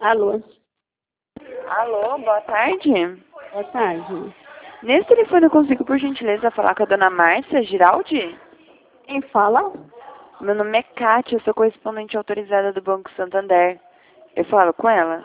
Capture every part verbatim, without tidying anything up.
Alô, Alô, boa tarde. boa tarde. Nesse telefone eu consigo, por gentileza, falar com a dona Márcia Giraldi? Quem fala? Meu nome é Kátia, eu sou correspondente autorizada do Banco Santander. Eu falo com ela.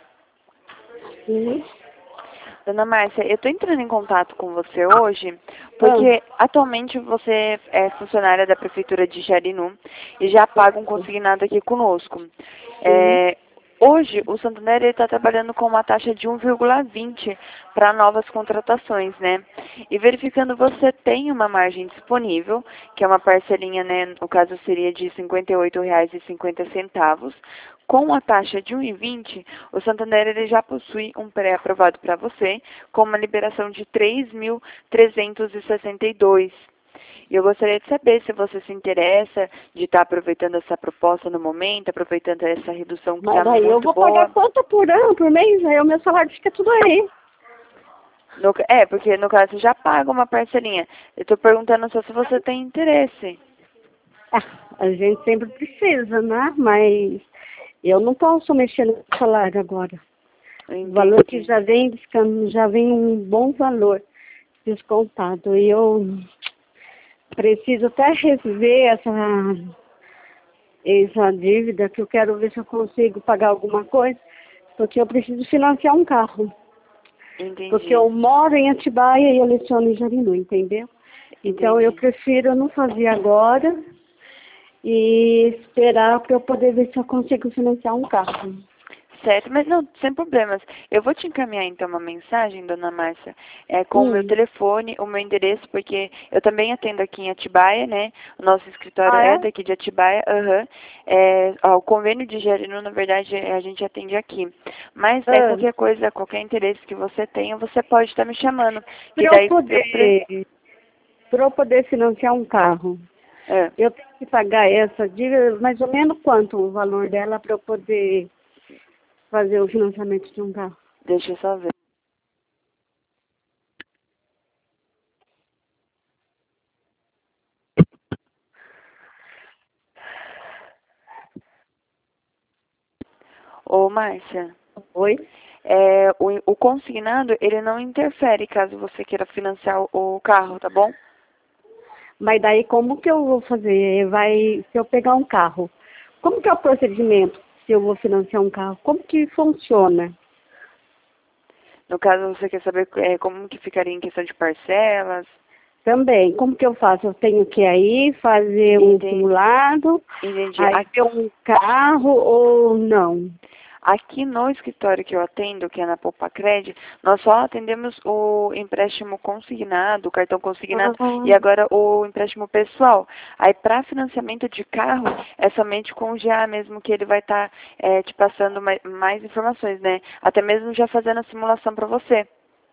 Sim. Dona Márcia, eu estou entrando em contato com você hoje porque Ah, atualmente você é funcionária da Prefeitura de Jarinu e já paga um consignado aqui conosco. sim. É, hoje, o Santander está trabalhando com uma taxa de um vírgula vinte para novas contratações, né? E verificando, você tem uma margem disponível, que é uma parcelinha, né? No caso, seria de cinquenta e oito reais e cinquenta centavos. Com a taxa de um vírgula vinte, o Santander ele já possui um pré-aprovado para você, com uma liberação de três mil trezentos e sessenta e dois. E eu gostaria de saber se você se interessa de estar aproveitando essa proposta no momento, aproveitando essa redução que Mas está daí eu muito vou pagar boa. quanto por ano, por mês? Aí o meu salário fica tudo aí. No- é, porque no caso você já paga uma parcelinha. Eu estou perguntando só se você tem interesse. Ah, a gente sempre precisa, né? Mas eu não posso mexer no salário agora. O valor que Entendi. já vem descando, já vem um bom valor descontado. E eu preciso até rever essa, essa dívida, que eu quero ver se eu consigo pagar alguma coisa, porque eu preciso financiar um carro. Porque Entendi. eu moro em Atibaia e eu leciono em Jarinu, entendeu? Então eu Entendi. prefiro não fazer agora e esperar para eu poder ver se eu consigo financiar um carro. Certo, mas não, sem problemas. Eu vou te encaminhar então uma mensagem, dona Márcia, é, com o meu Hum. telefone, o meu endereço, porque eu também atendo aqui em Atibaia, né? O nosso escritório Ah, é é? daqui de Atibaia, aham. É, ó, o convênio de Jarinu, na verdade, é, a gente atende aqui. Mas é Ah, qualquer coisa, qualquer interesse que você tenha, você pode estar me chamando. Que para eu daí eu pre... poder, para eu poder financiar um carro, é, eu tenho que pagar essa dívida, mais ou menos quanto o valor dela para eu poder fazer o financiamento de um carro? deixa eu só ver. Ô, Márcia. Oi? É, o, o consignado, ele não interfere caso você queira financiar o, o carro, tá bom? Mas daí como que eu vou fazer? Vai, se eu pegar um carro, como que é o procedimento se eu vou financiar um carro? Como que funciona? No caso, você quer saber é, como que ficaria em questão de parcelas? Também, como que eu faço? Eu tenho que ir aí fazer um Entendi. simulado, Entendi. aí A- ter um carro ou não? Aqui no escritório que eu atendo, que é na Popacred, nós só atendemos o empréstimo consignado, o cartão consignado Ah, e agora o empréstimo pessoal. Aí, para financiamento de carro, é somente com o G A mesmo que ele vai estar te passando mais, mais informações, né? Até mesmo já fazendo a simulação para você.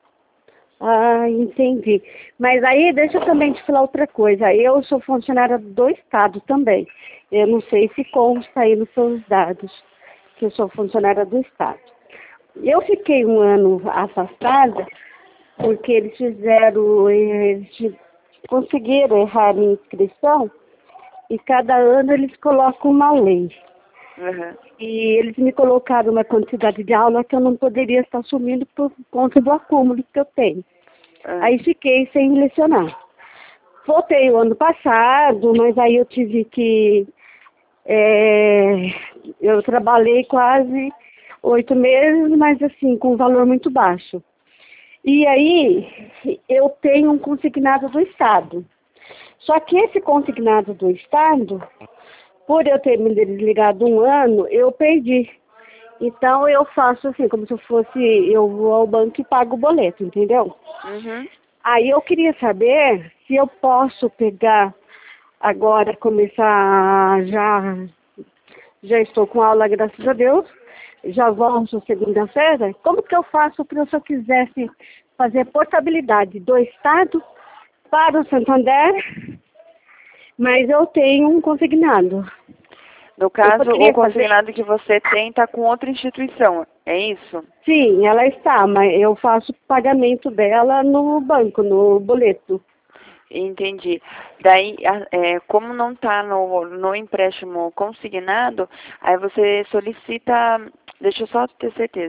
ah, entendi. Mas aí, deixa eu também te falar outra coisa. Eu sou funcionária do Estado também. Eu não sei se consta aí nos seus dados que eu sou funcionária do Estado. Eu fiquei um ano afastada porque eles fizeram, eles conseguiram errar a minha inscrição e cada ano eles colocam uma lei. Uhum. E eles me colocaram uma quantidade de aula que eu não poderia estar assumindo por conta do acúmulo que eu tenho. Uhum. Aí fiquei sem lecionar. Voltei o ano passado, mas aí eu tive que... é, eu trabalhei quase oito meses, mas assim, com um valor muito baixo. E aí, eu tenho um consignado do Estado. Só que esse consignado do Estado, por eu ter me desligado um ano, eu perdi. Então, eu faço assim, como se eu fosse, eu vou ao banco e pago o boleto, entendeu? Uhum. Aí eu queria saber se eu posso pegar agora, começar já, já estou com aula, graças a Deus, já volto segunda-feira. Como que eu faço para se eu quisesse fazer portabilidade do Estado para o Santander, mas eu tenho um consignado. No Eu caso, o poderia fazer? consignado que você tem está com outra instituição, é isso? Sim, ela está, mas eu faço pagamento dela no banco, no boleto. Entendi. Daí, a- é, como não está no, no empréstimo consignado, aí você solicita, Deixa eu só ter certeza.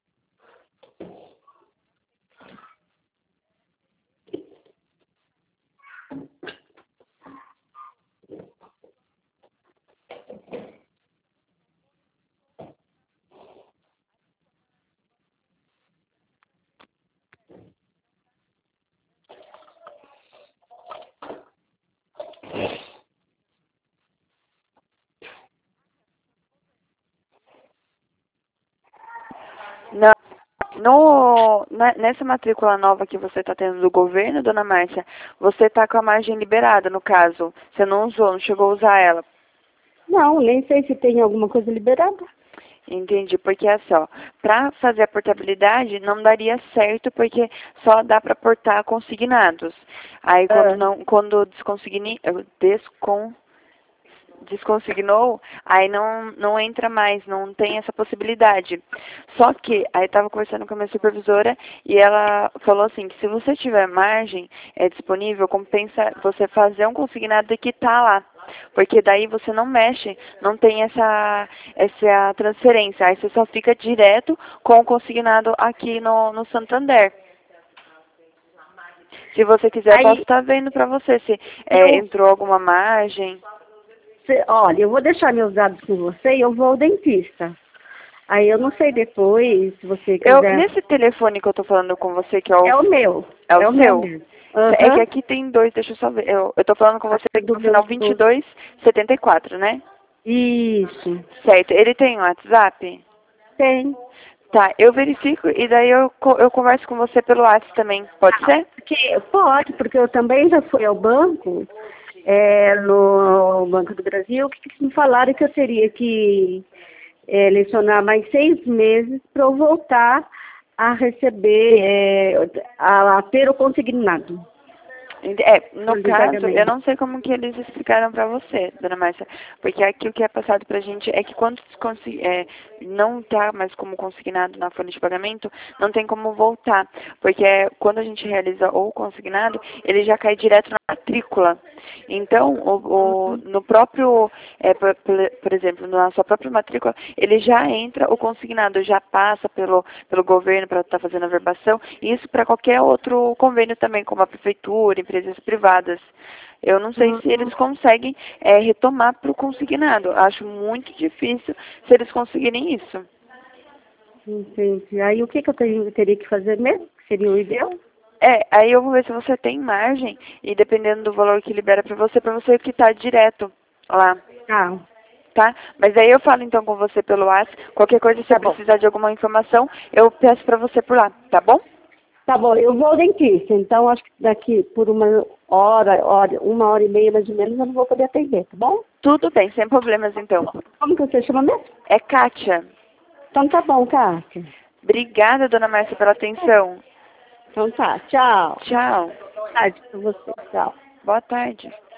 Não, no, na- nessa matrícula nova que você está tendo do governo, dona Márcia, você está com a margem liberada, no caso. Você não usou, não chegou a usar ela. Não, nem sei se tem alguma coisa liberada. Entendi, porque assim, ó, para fazer a portabilidade não daria certo porque só dá para portar consignados. Aí quando Ah, não, quando desconsigni, descon, desconsignou, aí não, não entra mais, não tem essa possibilidade. Só que, aí eu estava conversando com a minha supervisora e ela falou assim, que se você tiver margem é, disponível, compensa você fazer um consignado e quitar lá. Porque daí você não mexe, não tem essa, essa transferência, aí você só fica direto com o consignado aqui no, no Santander. Se você quiser, eu posso aí estar vendo para você se é, eu, entrou alguma margem. cê- olha, eu vou deixar meus dados com você e eu vou ao dentista. Aí eu não sei depois, se você Eu, quiser. nesse telefone que eu tô falando com você, que é o, É o meu, é o é o meu seu, mesmo. é que Aham, aqui tem dois, deixa eu só ver. Eu, eu tô falando com você aqui do no meu final vinte e esposo. dois setenta e quatro, né? Isso, Certo. Ele tem um WhatsApp? tem. Tá, eu verifico e daí eu, co- eu converso com você pelo WhatsApp também. Pode Ah, ser? porque, pode, porque eu também já fui ao banco, é, no Banco do Brasil, que que me falaram que eu teria que é, lecionar mais seis meses para eu voltar a receber, é, a, a ter o consignado Ent- É, no do caso, eu pagamento. não sei como que eles explicaram pra você, dona Márcia, porque aqui o que é passado pra gente é que quando se consi- é, não tá mais como consignado na folha de pagamento, não tem como voltar, porque é, quando a gente realiza o consignado, ele já cai direto na matrícula. Então, o, o- no próprio, é, por, por- por exemplo, na sua própria matrícula, ele já entra o consignado, já passa pelo, pelo governo para estar fazendo a verbação, e isso para qualquer outro convênio também, como a prefeitura, empresas privadas. Eu não sei se Uhum, eles conseguem é, retomar para o consignado. Acho muito difícil se eles conseguirem isso. entendi. Aí o que, que eu tenho- teria que fazer mesmo? Que seria o ideal? É, aí eu vou ver se você tem margem e dependendo do valor que libera para você, para você quitar direto lá, Ah, tá? Mas aí eu falo então com você pelo WhatsApp. Qualquer coisa, se você tá bom. precisar de alguma informação, eu peço para você por lá, tá bom? Tá bom, eu vou ao dentista, então acho que daqui por uma hora, hora, uma hora e meia mais ou menos, eu não vou poder atender, tá bom? Tudo bem, sem problemas então. Como que você chama mesmo? É Kátia. Então tá bom, Kátia. Obrigada, dona Márcia, pela atenção. Então tá, tchau. Tchau. Boa tarde pra você, tchau. Boa tarde.